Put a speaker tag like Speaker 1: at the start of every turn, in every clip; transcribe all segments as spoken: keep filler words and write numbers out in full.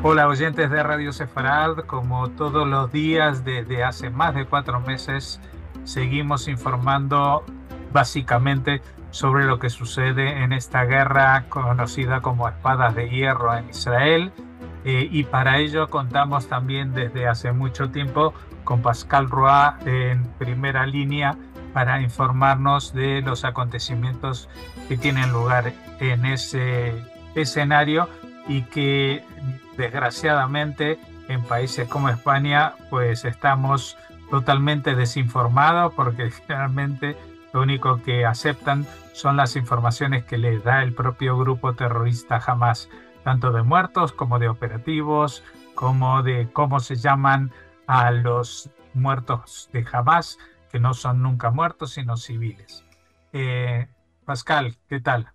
Speaker 1: Hola oyentes de Radio Sefarad, como todos los días desde hace más de cuatro meses, seguimos informando básicamente sobre lo que sucede en esta guerra conocida como Espadas de Hierro en Israel. Eh, y para ello contamos también desde hace mucho tiempo con Pascal Roy en primera línea para informarnos de los acontecimientos que tienen lugar en ese escenario y que desgraciadamente en países como España pues estamos totalmente desinformados porque generalmente lo único que aceptan son las informaciones que les da el propio grupo terrorista Hamas, tanto de muertos como de operativos, como de cómo se llaman a los muertos de Hamas, que no son nunca muertos sino civiles. Eh, Pascal, ¿qué tal?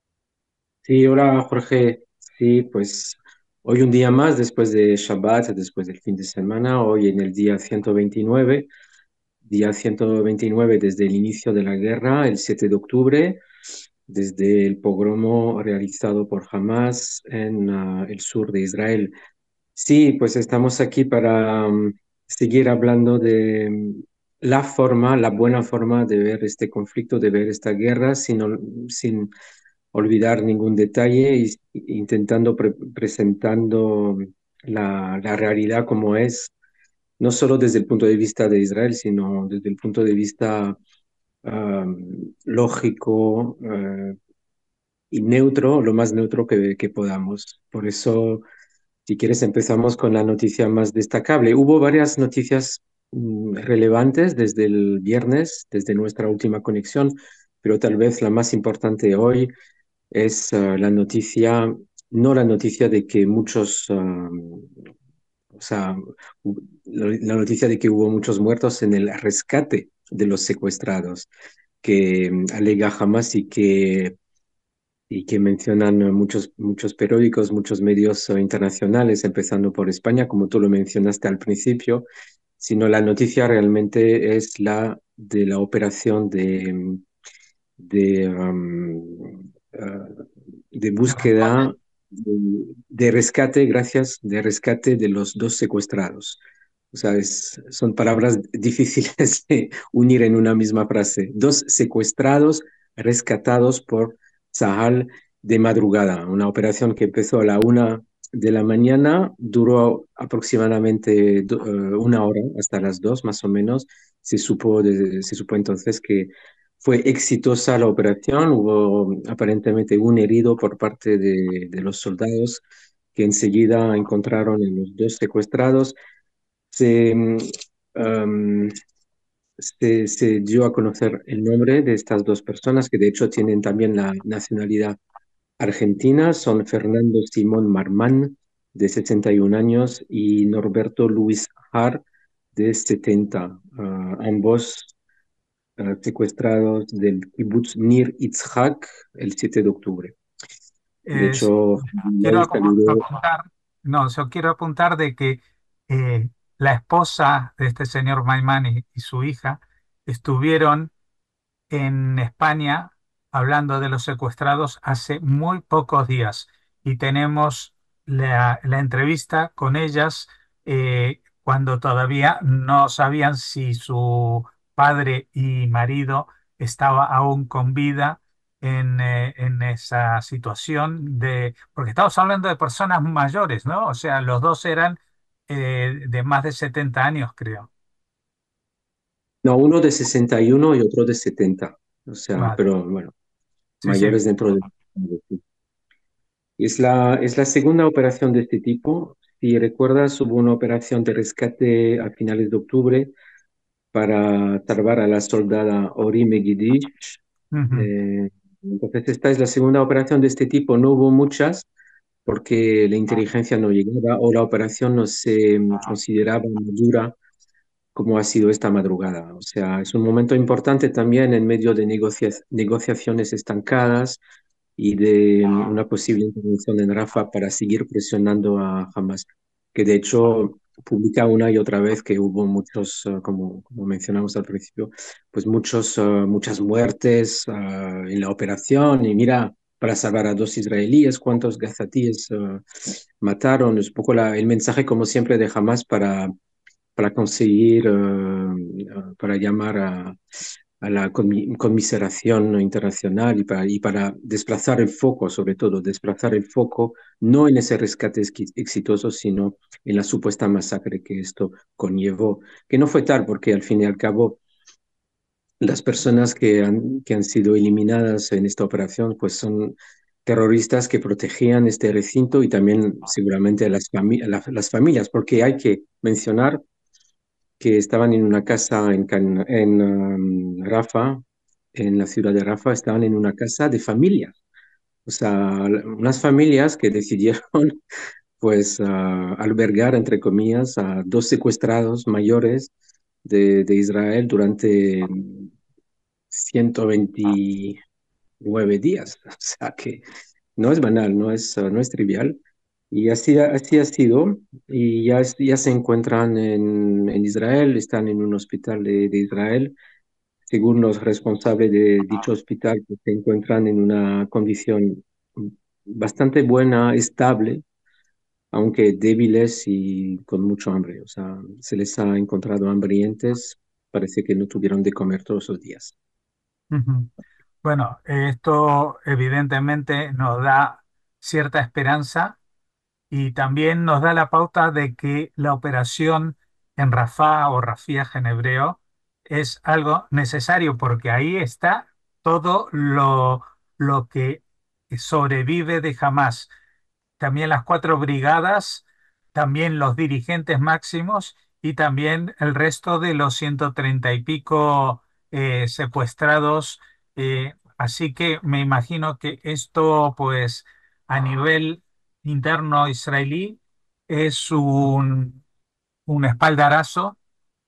Speaker 2: Sí, hola Jorge. Sí, pues hoy un día más después de Shabbat, después del fin de semana, hoy en el día ciento veintinueve, día ciento veintinueve desde el inicio de la guerra, el siete de octubre, desde el pogromo realizado por Hamas en ah, el sur de Israel. Sí, pues estamos aquí para mm, seguir hablando de mm, la forma, la buena forma de ver este conflicto, de ver esta guerra, sin, ol- sin olvidar ningún detalle y intentando pre- presentando la, la realidad como es, no solo desde el punto de vista de Israel, sino desde el punto de vista um, lógico uh, y neutro, lo más neutro que, que podamos. Por eso, si quieres, empezamos con la noticia más destacable. Hubo varias noticias mm, relevantes desde el viernes, desde nuestra última conexión, pero tal vez la más importante hoy es uh, la noticia, no la noticia de que muchos, um, o sea, hu- la la noticia de que hubo muchos muertos en el rescate de los secuestrados, que um, alega Hamas y que, y que mencionan uh, muchos, muchos periódicos, muchos medios uh, internacionales, empezando por España, como tú lo mencionaste al principio, sino la noticia realmente es la de la operación de, um, de, um, uh, de
Speaker 1: ¿De rescate?
Speaker 2: búsqueda, de, de rescate, gracias, de rescate de los dos secuestrados. O sea, es- son palabras difíciles de unir en una misma frase. Dos secuestrados rescatados por Sahal de madrugada, una operación que empezó a la una de la mañana, duró aproximadamente do- eh, una hora, hasta las dos más o menos. Se supo, de- se supo entonces que fue exitosa la operación, hubo aparentemente un herido por parte de, de los soldados que enseguida encontraron a los dos secuestrados. Se, mm, am, se, se dio a conocer el nombre de estas dos personas, que de hecho tienen también la nacionalidad argentina, son Fernando Simón Marmán, de sesenta y un años, y Norberto Luis Har, de setenta, ah, ambos ah, secuestrados del kibutz Nir Itzhak el siete de octubre. De
Speaker 1: Es-
Speaker 2: hecho,
Speaker 1: quiero
Speaker 2: él
Speaker 1: acu-
Speaker 2: saludó.
Speaker 1: apuntar, no, yo quiero apuntar de que eh, la esposa de este señor Maimani y su hija estuvieron en España hablando de los secuestrados hace muy pocos días y tenemos la, la entrevista con ellas eh, cuando todavía no sabían si su padre y marido estaba aún con vida en, eh, en esa situación de, porque estamos hablando de personas mayores, ¿no? O sea, los dos eran eh, de más de setenta años, creo.
Speaker 2: No, uno de sesenta y uno y otro de setenta. O sea,
Speaker 1: Vale.
Speaker 2: pero bueno,
Speaker 1: Sí, sí.
Speaker 2: mayores dentro de... Es la, es la segunda operación de este tipo. Si recuerdas, hubo una operación de rescate a finales de octubre para salvar a la soldada Ori Megidish.
Speaker 1: Ujú.
Speaker 2: Eh, entonces, esta es la segunda operación de este tipo. No hubo muchas porque la inteligencia no llegaba o la operación no se mm, consideraba madura como ha sido esta madrugada. O sea, es un momento importante también en medio de negocia- negociaciones estancadas y de mm, una posible intervención en Rafa para seguir presionando a Hamas, que de hecho publica una y otra vez que hubo muchos, eh, como, como mencionamos al principio, pues muchos, eh, muchas muertes eh, en la operación y mira. para salvar a dos israelíes, cuántos gazatíes uh, mataron. Es un poco la, el mensaje, como siempre, de Hamas para, para conseguir, uh, uh, para llamar a, a la conmiseración internacional y para, y para desplazar el foco, sobre todo, desplazar el foco no en ese rescate exitoso, sino en la supuesta masacre que esto conllevó, que no fue tal, porque al fin y al cabo las personas que han, que han sido eliminadas en esta operación, pues son terroristas que protegían este recinto y también seguramente a las, fami a la, las familias, porque hay que mencionar que estaban en una casa en, Can en um, Rafa, en la ciudad de Rafa, estaban en una casa de familia. O sea, unas familias que decidieron pues uh, albergar, entre comillas, a dos secuestrados mayores de, de Israel durante ciento veintinueve días. O sea que no es banal, no es, uh, no es trivial. Y así, ha- así ha sido, y ya, es- ya se encuentran en, en Israel, están en un hospital de, de Israel. Según los responsables de dicho hospital, pues, se encuentran en una condición bastante buena, estable, aunque débiles y con mucho hambre. O sea, se les ha encontrado hambrientos, parece que no tuvieron de comer todos esos días.
Speaker 1: Ujú. Bueno, esto evidentemente nos da cierta esperanza y también nos da la pauta de que la operación en Rafah o Rafía en hebreo es algo necesario porque ahí está todo lo, lo que sobrevive de Hamas, también las cuatro brigadas, también los dirigentes máximos y también el resto de los ciento treinta y pico eh, secuestrados. Eh, así que me imagino que esto, pues, a nivel interno israelí, es un, un espaldarazo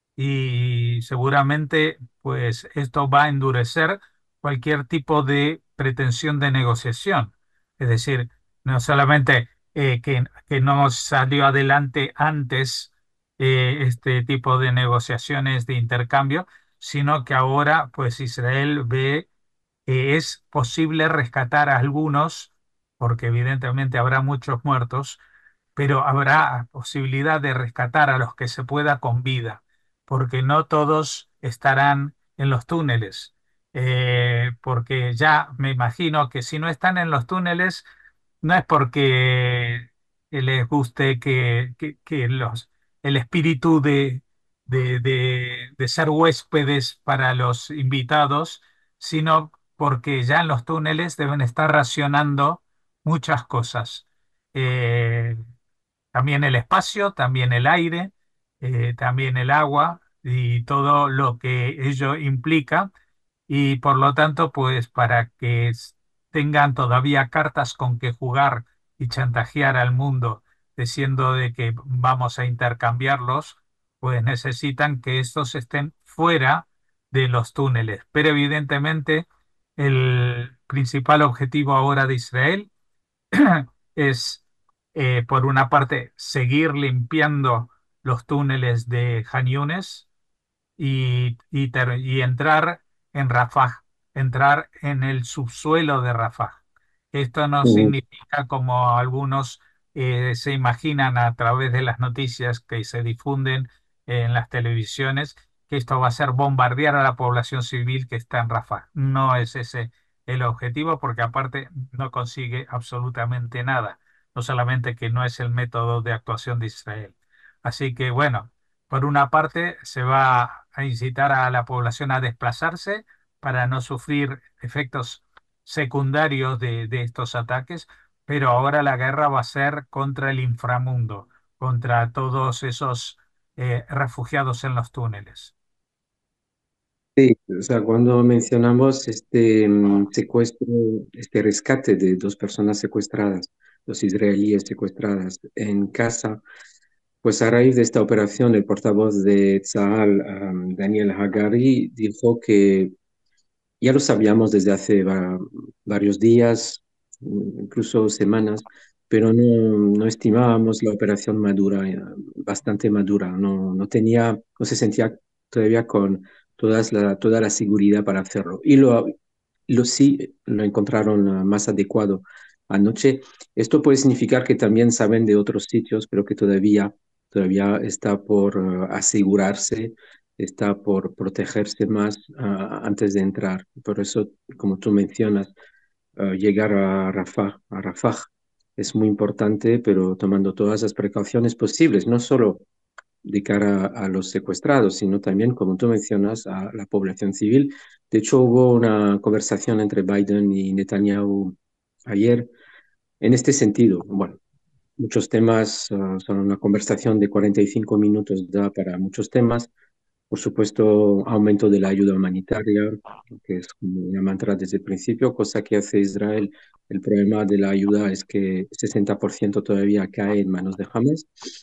Speaker 1: y seguramente pues esto va a endurecer cualquier tipo de pretensión de negociación. Es decir, no solamente eh, que, que no salió adelante antes eh, este tipo de negociaciones de intercambio, sino que ahora pues Israel ve que es posible rescatar a algunos, porque evidentemente habrá muchos muertos, pero habrá posibilidad de rescatar a los que se pueda con vida, porque no todos estarán en los túneles. Eh, porque ya me imagino que si no están en los túneles, no es porque les guste que, que- que los, el espíritu de, de, de- de ser huéspedes para los invitados, sino porque ya en los túneles deben estar racionando muchas cosas. Eh, También el espacio, también el aire, eh, también el agua y todo lo que ello implica. Y por lo tanto, pues para que s- tengan todavía cartas con que jugar y chantajear al mundo, diciendo de que vamos a intercambiarlos, pues necesitan que estos estén fuera de los túneles. Pero evidentemente, el principal objetivo ahora de Israel es, eh, por una parte, seguir limpiando los túneles de Han Yunes y, y, ter- y entrar en Rafah, entrar en el subsuelo de Rafah. Esto no
Speaker 2: Ujú.
Speaker 1: significa, como algunos eh, se imaginan a través de las noticias que se difunden en las televisiones, que esto va a ser bombardear a la población civil que está en Rafah. No es ese el objetivo, porque aparte no consigue absolutamente nada. No solamente que no es el método de actuación de Israel. Así que bueno. Por una parte, se va a incitar a la población a desplazarse para no sufrir efectos secundarios de, de estos ataques, pero ahora la guerra va a ser contra el inframundo, contra todos esos eh, refugiados en los túneles.
Speaker 2: Sí, o sea, cuando mencionamos este mm, secuestro, este rescate de dos personas secuestradas, dos israelíes secuestradas en casa, pues a raíz de esta operación, el portavoz de Tzal, um, Daniel Hagari, dijo que ya lo sabíamos desde hace va- varios días, mm, incluso semanas, pero no, no estimábamos la operación madura, eh, bastante madura. No, no tenía, no se sentía todavía con todas la, toda la seguridad para hacerlo. Y lo, lo sí lo encontraron ah, más adecuado anoche. Esto puede significar que también saben de otros sitios, pero que todavía, todavía está por ah, asegurarse, está por protegerse más ah, antes de entrar. Por eso, como tú mencionas, ah, llegar a Rafah, a Rafah es muy importante, pero tomando todas las precauciones posibles, no solo de cara a los secuestrados, sino también, como tú mencionas, a la población civil. De hecho, hubo una conversación entre Biden y Netanyahu ayer en este sentido. Bueno, muchos temas, uh, son una conversación de cuarenta y cinco minutos, da para muchos temas. Por supuesto, aumento de la ayuda humanitaria, que es como una mantra desde el principio, cosa que hace Israel. El problema de la ayuda es que sesenta por ciento todavía cae en manos de Hamas.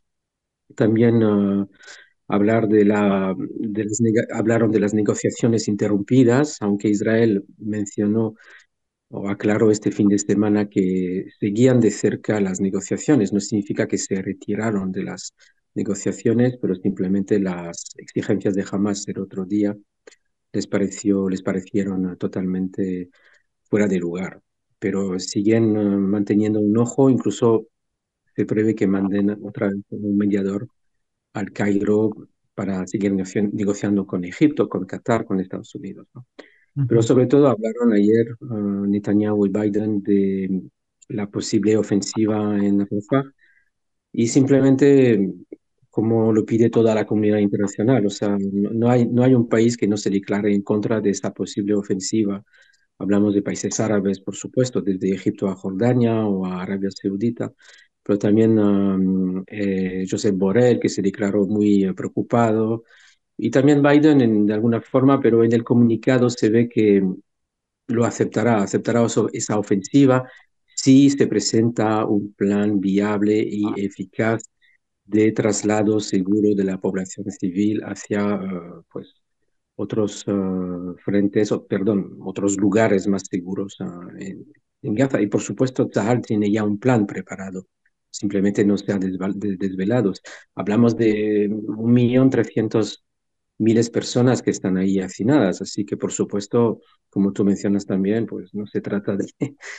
Speaker 2: También uh, hablar de la, de las nega- hablaron de las negociaciones interrumpidas, aunque Israel mencionó o aclaró este fin de semana que seguían de cerca las negociaciones. No significa que se retiraron de las negociaciones, pero simplemente las exigencias de Hamas el otro día les pareció, les parecieron totalmente fuera de lugar. Pero siguen eh, manteniendo un ojo, incluso se prevé que manden otra vez un mediador al Cairo para seguir negoci- negociando con Egipto, con Qatar, con Estados Unidos, ¿no? Pero
Speaker 1: Ujú.
Speaker 2: sobre todo hablaron ayer uh, Netanyahu y Biden de la posible ofensiva en Rafah y simplemente como lo pide toda la comunidad internacional. O sea, no, no hay, no hay un país que no se declare en contra de esta posible ofensiva. Hablamos de países árabes, por supuesto, desde Egipto a Jordania o a Arabia Saudita, pero también um, eh, Josep Borrell, que se declaró muy eh, preocupado, y también Biden en, de alguna forma, pero en el comunicado se ve que lo aceptará, aceptará oso- esa ofensiva si se presenta un plan viable y eficaz de traslado seguro de la población civil hacia eh, pues, otros eh, frentes, o, perdón, otros lugares más seguros ah, en, en Gaza. Y por supuesto, Tzahal tiene ya un plan preparado, simplemente no se ha desval- de- desvelado. Hablamos de un millón trescientos miles personas que están ahí hacinadas, así que por supuesto, como tú mencionas también, pues no se trata de,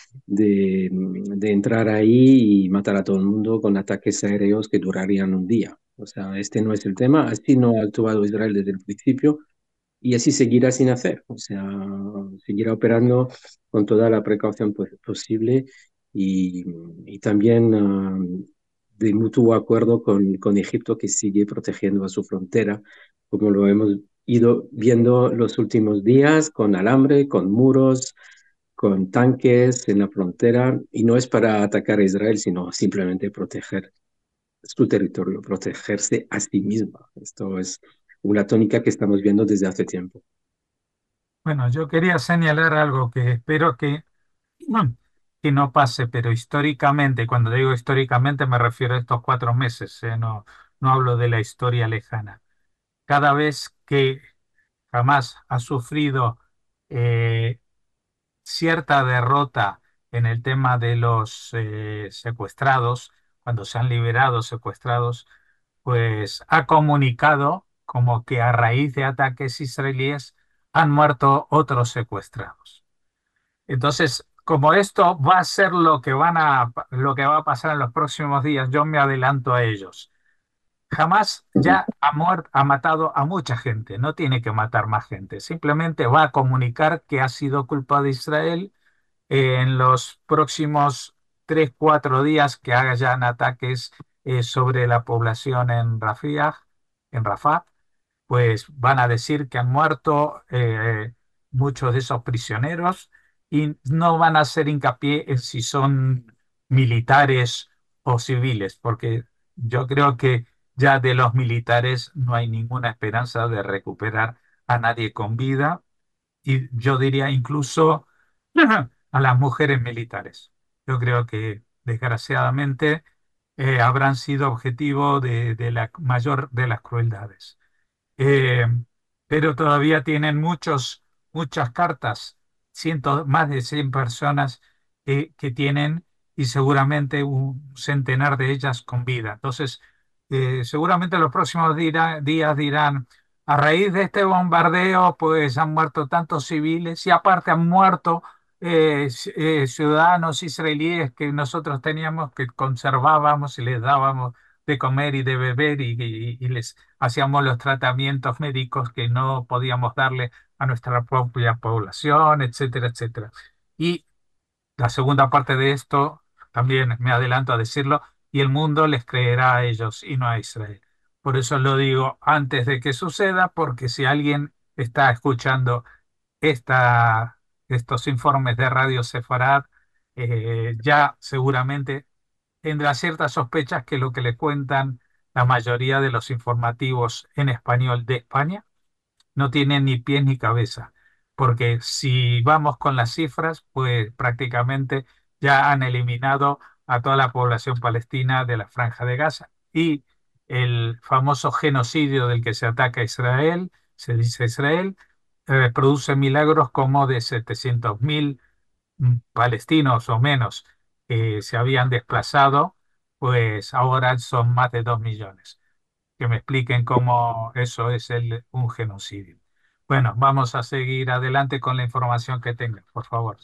Speaker 2: de, de entrar ahí y matar a todo el mundo con ataques aéreos que durarían un día. O sea, este no es el tema, así no ha actuado Israel desde el principio y así seguirá sin hacer, o sea, seguirá operando con toda la precaución pos- posible y, y también ah, de mutuo acuerdo con, con Egipto que sigue protegiendo a su frontera, como lo hemos ido viendo los últimos días, con alambre, con muros, con tanques en la frontera, y no es para atacar a Israel, sino simplemente proteger su territorio, protegerse a sí misma. Esto es una tónica que estamos viendo desde hace tiempo.
Speaker 1: Bueno, yo quería señalar algo que espero que, mm, que no pase, pero históricamente, cuando digo históricamente me refiero a estos cuatro meses, ¿eh? No, no hablo de la historia lejana. Cada vez que jamás ha sufrido eh, cierta derrota en el tema de los eh, secuestrados, cuando se han liberado secuestrados, pues ha comunicado como que a raíz de ataques israelíes han muerto otros secuestrados. Entonces, como esto va a ser lo que van a, lo que va a pasar en los próximos días, yo me adelanto a ellos. Jamás ya ha muerto, ha matado a mucha gente, no tiene que matar más gente, simplemente va a comunicar que ha sido culpa de Israel eh, en los próximos tres, cuatro días que hayan ataques eh, sobre la población en Rafah, en Rafah, pues van a decir que han muerto eh, muchos de esos prisioneros y no van a hacer hincapié en si son militares o civiles, porque yo creo que ya de los militares no hay ninguna esperanza de recuperar a nadie con vida y yo diría incluso a las mujeres militares. Yo creo que desgraciadamente eh, habrán sido objetivo de, de la mayor de las crueldades. Eh, pero todavía tienen muchos, muchas cartas, cientos, más de cien personas eh, que tienen y seguramente un centenar de ellas con vida. Entonces, eh, seguramente los próximos dira- días dirán, A raíz de este bombardeo, pues han muerto tantos civiles y aparte han muerto eh, ci- eh, ciudadanos israelíes que nosotros teníamos, que conservábamos y les dábamos de comer y de beber y, y- y les hacíamos los tratamientos médicos que no podíamos darle a nuestra propia población, etcétera, etcétera. Y la segunda parte de esto, también me adelanto a decirlo, y el mundo les creerá a ellos y no a Israel. Por eso lo digo antes de que suceda, porque si alguien está escuchando esta, estos informes de Radio Sefarad, eh, ya seguramente tendrá ciertas sospechas que lo que le cuentan la mayoría de los informativos en español de España no tiene ni pies ni cabeza, porque si vamos con las cifras, pues prácticamente ya han eliminado a toda la población palestina de la Franja de Gaza. Y el famoso genocidio del que se ataca a Israel, se dice Israel, eh, produce milagros como de setecientos mil mm, palestinos o menos que se habían desplazado, pues ahora son más de dos millones. Que me expliquen cómo eso es el, un genocidio. Bueno, vamos a seguir adelante con la información que tenga, por favor.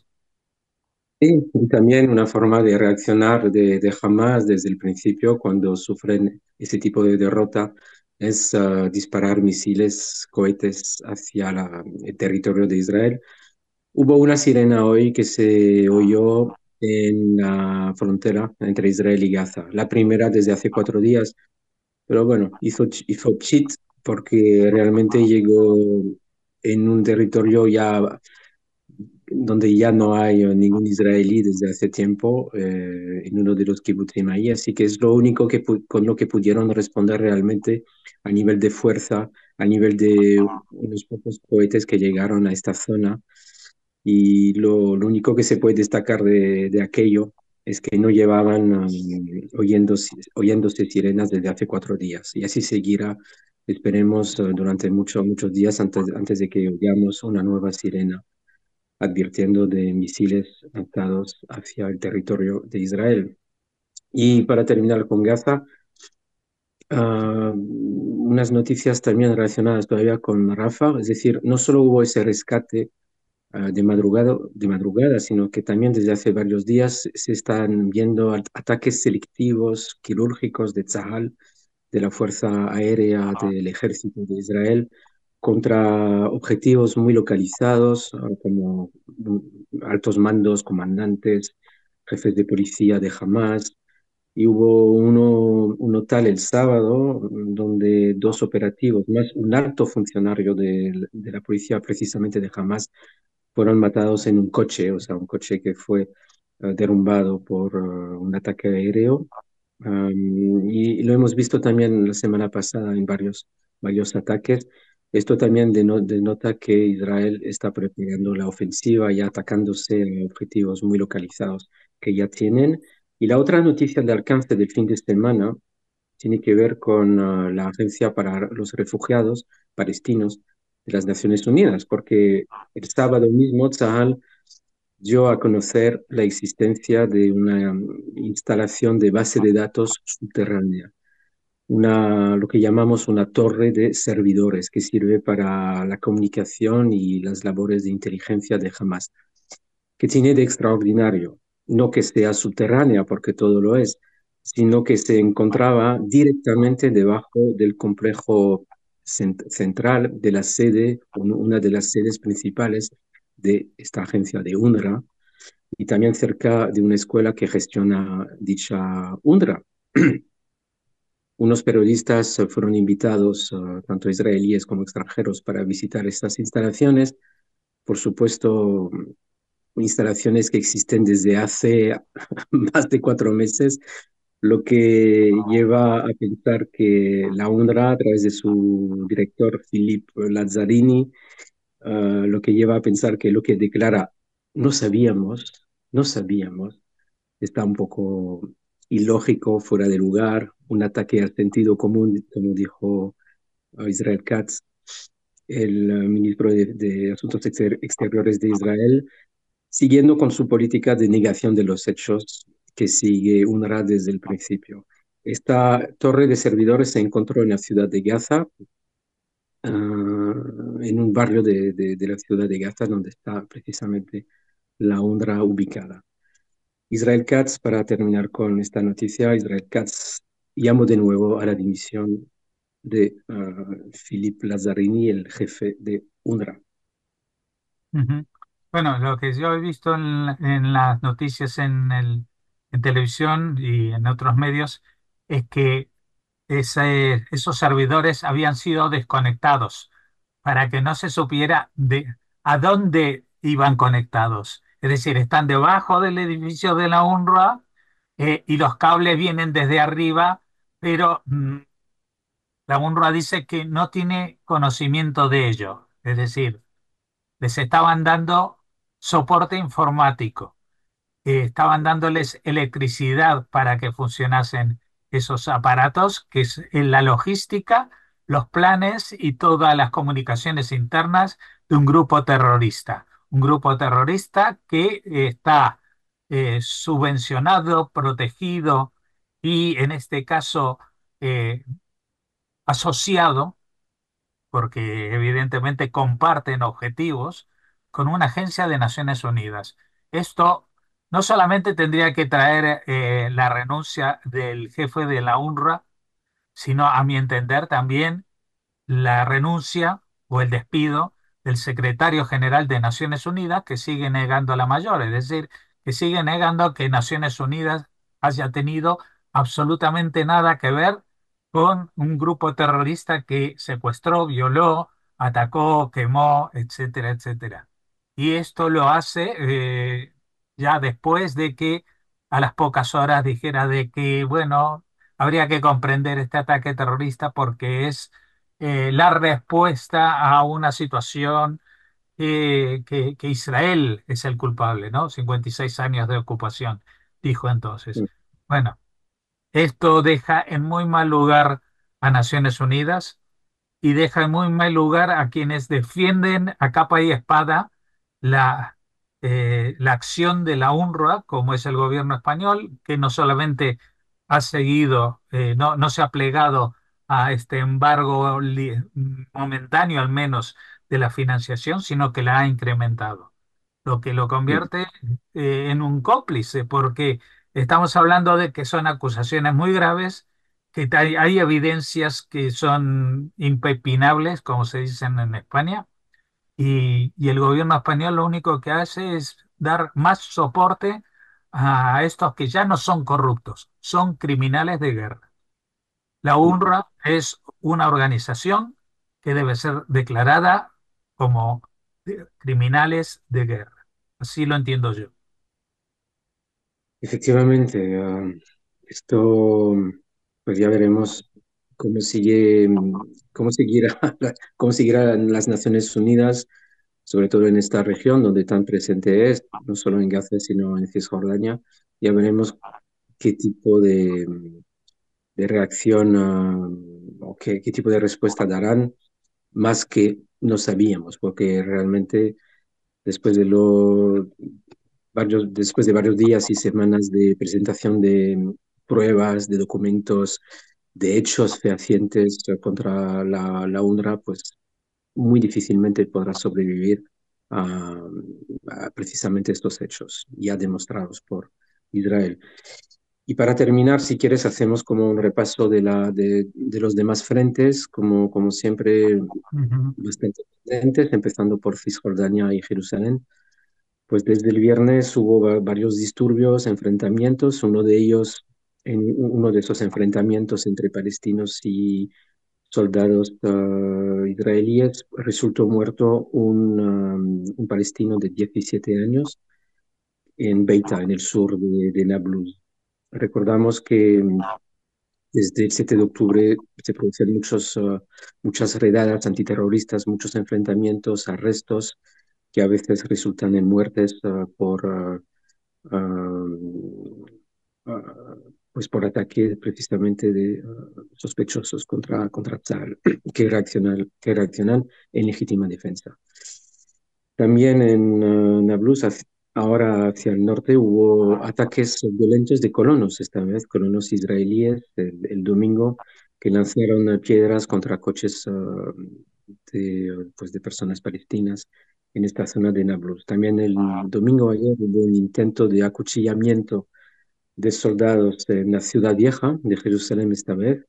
Speaker 2: Sí, y también una forma de reaccionar de, de Hamas desde el principio cuando sufren ese tipo de derrota es ah, disparar misiles, cohetes hacia la- el territorio de Israel. Hubo una sirena hoy que se oyó en la frontera entre Israel y Gaza, la primera desde hace cuatro días, pero bueno, hizo, ch- hizo cheat porque realmente llegó en un territorio ya donde ya no hay eh, ningún israelí desde hace tiempo, eh, en uno de los kibbutzim ahí, así que es lo único que pu- con lo que pudieron responder realmente a nivel de fuerza, a nivel de unos pocos cohetes que llegaron a esta zona. Y lo, lo único que se puede destacar de, de aquello es que no llevaban um, oyéndose, oyéndose sirenas desde hace cuatro días. Y así seguirá, esperemos, eh, durante muchos, muchos días antes, antes de que oigamos una nueva sirena advirtiendo de misiles lanzados hacia el territorio de Israel. Y para terminar con Gaza, ah, unas noticias también relacionadas todavía con Rafa, es decir, no solo hubo ese rescate ah, de madrugada, de madrugada, sino que también desde hace varios días se están viendo at- ataques selectivos quirúrgicos de Tzahal, de la Fuerza Aérea del Ejército de Israel, contra objetivos muy localizados, ah, como mm, altos mandos, comandantes, jefes de policía de Hamas. Y hubo uno, uno tal el sábado, mm, donde dos operativos, más un alto funcionario de, de la policía precisamente de Hamas, fueron matados en un coche, o sea, un coche que fue eh, derrumbado por eh, un ataque aéreo. Am, y lo hemos visto también la semana pasada en varios, varios ataques. Esto también deno- denota que Israel está preparando la ofensiva y atacándose a objetivos muy localizados que ya tienen. Y la otra noticia de alcance del fin de semana tiene que ver con ah, la Agencia para los Refugiados Palestinos de las Naciones Unidas, porque el sábado mismo Tzahal dio a conocer la existencia de una mm, instalación de base de datos subterránea, una, lo que llamamos una torre de servidores que sirve para la comunicación y las labores de inteligencia de Hamas. ¿Qué tiene de extraordinario? No que sea subterránea, porque todo lo es, sino que se encontraba directamente debajo del complejo cent- central de la sede, un- una de las sedes principales de esta agencia de UNRWA, y también cerca de una escuela que gestiona dicha UNRWA. Unos periodistas eh, fueron invitados, eh, tanto israelíes como extranjeros, para visitar estas instalaciones. Por supuesto, instalaciones que existen desde hace más de cuatro meses, lo que lleva a pensar que la UNRWA, a través de su director Philippe Lazzarini, uh, lo que lleva a pensar que lo que declara no sabíamos, no sabíamos, está un poco ilógico, fuera de lugar, un ataque al sentido común, como dijo uh, Israel Katz, el uh, ministro de, de Asuntos Exter Exteriores de Israel, siguiendo con su política de negación de los hechos que sigue UNRWA desde el principio. Esta torre de servidores se encontró en la ciudad de Gaza, ah, en un barrio de, de- de la ciudad de Gaza donde está precisamente la UNRWA ubicada. Israel Katz, para terminar con esta noticia, Israel Katz llamó de nuevo a la dimisión de ah, Philippe Lazzarini, el jefe de UNRWA.
Speaker 1: Ujú. Bueno, lo que yo he visto en, la- en las noticias en, el, en televisión y en otros medios es que ese- esos servidores habían sido desconectados para que no se supiera de a dónde iban conectados. Es decir, están debajo del edificio de la UNRWA, eh, y los cables vienen desde arriba, pero mm, la UNRWA dice que no tiene conocimiento de ello. Es decir, les estaban dando soporte informático, eh, estaban dándoles electricidad para que funcionasen esos aparatos, que es en la logística, los planes y todas las comunicaciones internas de un grupo terrorista. Un grupo terrorista que eh, está eh, subvencionado, protegido y en este caso eh, asociado, porque evidentemente comparten objetivos con una agencia de Naciones Unidas. Esto no solamente tendría que traer eh, la renuncia del jefe de la UNRWA, sino a mi entender también la renuncia o el despido del secretario general de Naciones Unidas, que sigue negando la mayor, es decir, que sigue negando que Naciones Unidas haya tenido absolutamente nada que ver con un grupo terrorista que secuestró, violó, atacó, quemó, etcétera, etcétera. Y esto lo hace eh, ya después de que a las pocas horas dijera de que, bueno, habría que comprender este ataque terrorista porque es eh, la respuesta a una situación que, que- que Israel es el culpable, ¿no? Cincuenta y seis años de ocupación, dijo entonces. Bueno, esto deja en muy mal lugar a Naciones Unidas y deja en muy mal lugar a quienes defienden a capa y espada la, eh, la acción de la UNRWA, como es el gobierno español, que no solamente ha seguido, eh, no, no se ha plegado a este embargo li- momentáneo al menos de la financiación, sino que la ha incrementado, lo que lo convierte eh, en un cómplice, porque estamos hablando de que son acusaciones muy graves, que hay, hay evidencias que son impepinables, como se dicen en España, y, y el gobierno español lo único que hace es dar más soporte a estos que ya no son corruptos, son criminales de guerra. La UNRWA es una organización que debe ser declarada como eh, criminales de guerra. Así lo entiendo yo.
Speaker 2: Efectivamente, ah, esto, pues ya veremos cómo sigue, cómo seguirá, cómo seguirán las Naciones Unidas, sobre todo en esta región donde tan presente es, no solo en Gaza, sino en Cisjordania. Ya veremos qué tipo de, de reacción, ah, o qué, qué tipo de respuesta darán, más que no sabíamos, porque realmente después de lo varios, después de varios días y semanas de presentación de pruebas, de documentos, de hechos fehacientes contra la, la UNRWA, pues muy difícilmente podrá sobrevivir a, a precisamente estos hechos ya demostrados por Israel. Y para terminar, si quieres, hacemos como un repaso de, la, de, de los demás frentes, como, como siempre,
Speaker 1: Ujú.
Speaker 2: bastante presentes, empezando por Cisjordania y Jerusalén. Pues desde el viernes hubo va- varios disturbios, enfrentamientos. Uno de ellos, en uno de esos enfrentamientos entre palestinos y soldados ah, israelíes, resultó muerto un, um, un palestino de diecisiete años en Beita, en el sur de, de Nablus. Recordamos que mm, desde el siete de octubre se producen muchos, ah, muchas redadas antiterroristas, muchos enfrentamientos, arrestos que a veces resultan en muertes ah, por, ah, ah, ah, pues por ataque precisamente de ah, sospechosos contra, contra Tzal, que reaccionan, que reaccionan en legítima defensa. También en ah, Nablus, hacia- ahora hacia el norte, hubo ataques violentos de colonos, esta vez colonos israelíes, el, el domingo, que lanzaron piedras contra coches, ah, de, pues, de personas palestinas en esta zona de Nablus. También el domingo ayer hubo un intento de acuchillamiento de soldados en la ciudad vieja de Jerusalén esta vez.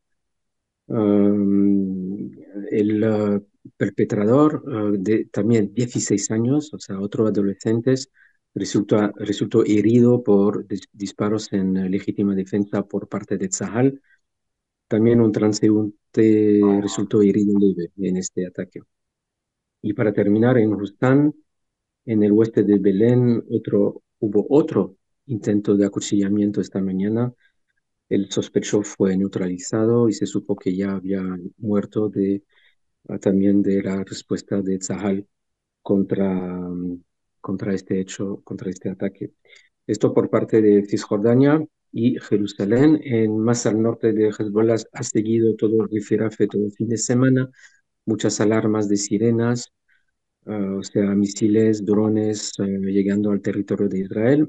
Speaker 2: Um, el uh, perpetrador uh, de también dieciséis años, o sea, otro adolescente, resultó, resultó herido por dis disparos en uh, legítima defensa por parte de Tzahal. También un transeúnte resultó herido leve en este ataque. Y para terminar, en Rustán, en el oeste de Belén, otro, hubo otro intento de acuchillamiento esta mañana. El sospechoso fue neutralizado y se supo que ya había muerto de, ah, también de la respuesta de Tzahal contra, mm, contra este hecho, contra este ataque. Esto por parte de Cisjordania y Jerusalén. En, más al norte de Hezbollah ha seguido todo el rifirrafe todo el fin de semana, muchas alarmas de sirenas, uh, o sea, misiles, drones uh, llegando al territorio de Israel.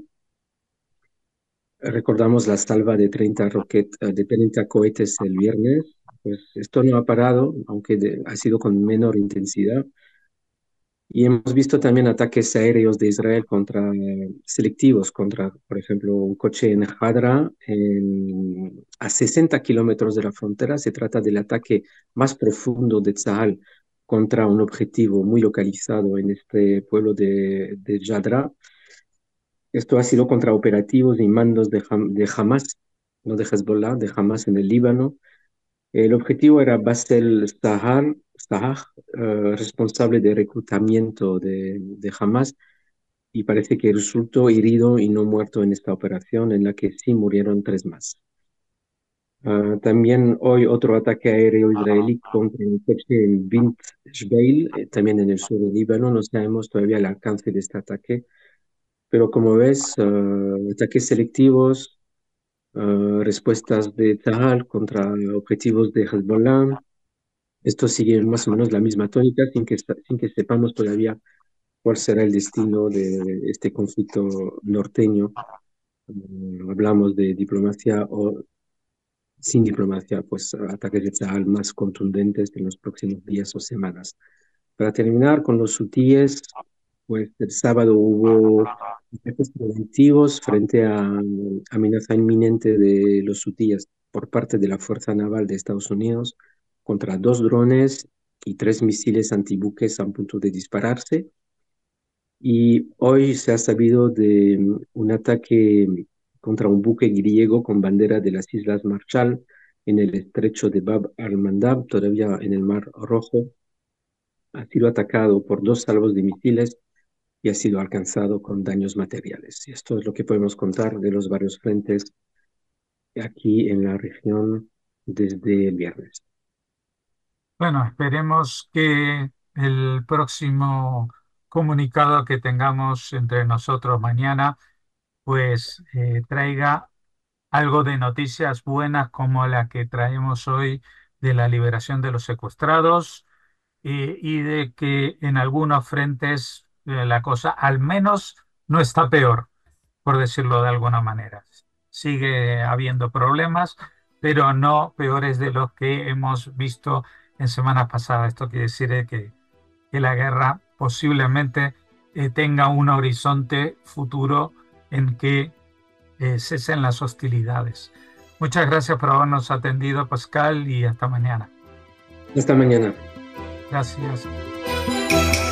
Speaker 2: Recordamos la salva de treinta, roquet, uh, de treinta cohetes el viernes. Pues esto no ha parado, aunque de, ha sido con menor intensidad. Y hemos visto también ataques aéreos de Israel contra selectivos, contra, por ejemplo, un coche en Hadra, en, a sesenta kilómetros de la frontera. Se trata del ataque más profundo de Tzahal contra un objetivo muy localizado en este pueblo de, de Yadra. Esto ha sido contra operativos y mandos de, Ham, de Hamas, no de Hezbollah, de Hamas en el Líbano. El objetivo era Bassel Sahar, Sahar uh, responsable de reclutamiento de, de Hamas, y parece que resultó herido y no muerto en esta operación, en la que sí murieron tres más. Uh, también hoy otro ataque aéreo israelí contra un coche en Bint Jbeil, eh, también en el sur del Líbano. No sabemos todavía el alcance de este ataque, pero como ves, uh, ataques selectivos, uh, respuestas de Tzahal contra objetivos de Hezbollah. Esto sigue más o menos la misma tónica sin que, sin que sepamos todavía cuál será el destino de este conflicto norteño. Um, hablamos de diplomacia o sin diplomacia, pues ataques de Tzahal más contundentes en los próximos días o semanas. Para terminar con los hutíes, pues el sábado hubo ataques preventivos frente a amenaza inminente de los hutíes por parte de la Fuerza Naval de Estados Unidos contra dos drones y tres misiles antibuques a punto de dispararse. Y hoy se ha sabido de un ataque contra un buque griego con bandera de las Islas Marshall en el estrecho de Bab al-Mandab, todavía en el Mar Rojo. Ha sido atacado por dos salvos de misiles y ha sido alcanzado con daños materiales. Y esto es lo que podemos contar de los varios frentes aquí en la región desde el viernes.
Speaker 1: Bueno, esperemos que el próximo comunicado que tengamos entre nosotros mañana, pues eh, traiga algo de noticias buenas como la que traemos hoy de la liberación de los secuestrados eh, y de que en algunos frentes eh, la cosa al menos no está peor, por decirlo de alguna manera. Sigue habiendo problemas, pero no peores de los que hemos visto en semanas pasadas. Esto quiere decir eh, que, que la guerra posiblemente eh, tenga un horizonte futuro en que eh, cesen las hostilidades. Muchas gracias por habernos atendido, Pascal, y hasta mañana.
Speaker 2: Hasta mañana.
Speaker 1: Gracias.